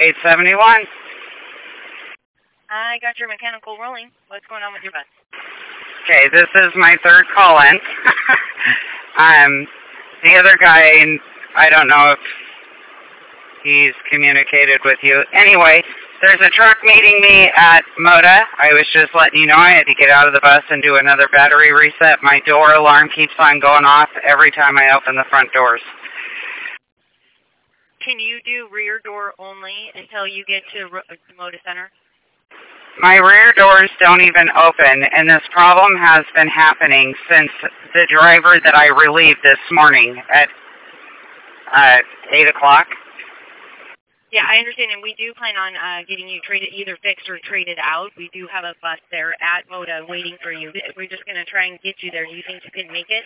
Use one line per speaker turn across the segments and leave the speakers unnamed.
871.
I got your mechanical rolling. What's going on with your bus?
Okay, this is my third call-in. The other guy, I don't know if he's communicated with you. Anyway, there's a truck meeting me at Moda. I was just letting you know I had to get out of the bus and do another battery reset. My door alarm keeps on going off every time I open the front doors.
Can you do rear door only until you get to Moda Center?
My rear doors don't even open, and this problem has been happening since the driver that I relieved this morning at 8 o'clock.
Yeah, I understand, and we do plan on getting you either fixed or traded out. We do have a bus there at Moda waiting for you. We're just going to try and get you there. Do you think you can make it?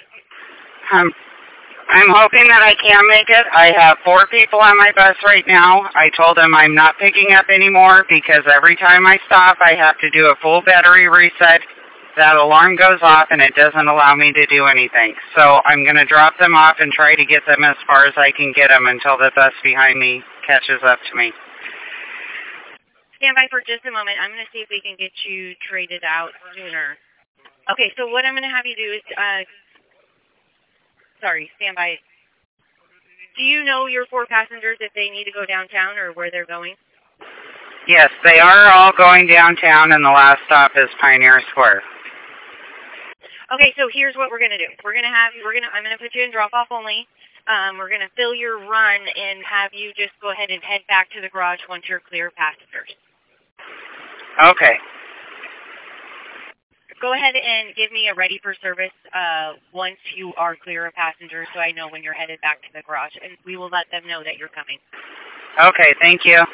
I'm hoping that I can make it. I have 4 people on my bus right now. I told them I'm not picking up anymore because every time I stop, I have to do a full battery reset. That alarm goes off, and it doesn't allow me to do anything. So I'm going to drop them off and try to get them as far as I can get them until the bus behind me catches up to me.
Stand by for just a moment. I'm going to see if we can get you traded out sooner. Okay, so what I'm going to have you do is, sorry, stand by. Do you know your 4 passengers if they need to go downtown or where they're going?
Yes, they are all going downtown, and the last stop is Pioneer Square.
Okay, so here's what we're going to do. I'm going to put you in drop-off only. We're going to fill your run and have you just go ahead and head back to the garage once you're clear passengers.
Okay.
Go ahead and give me a ready for service once you are clear of passengers so I know when you're headed back to the garage, and we will let them know that you're coming.
Okay, thank you.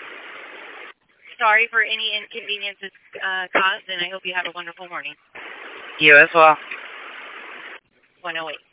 Sorry for any inconveniences caused, and I hope you have a wonderful morning.
You as well.
108.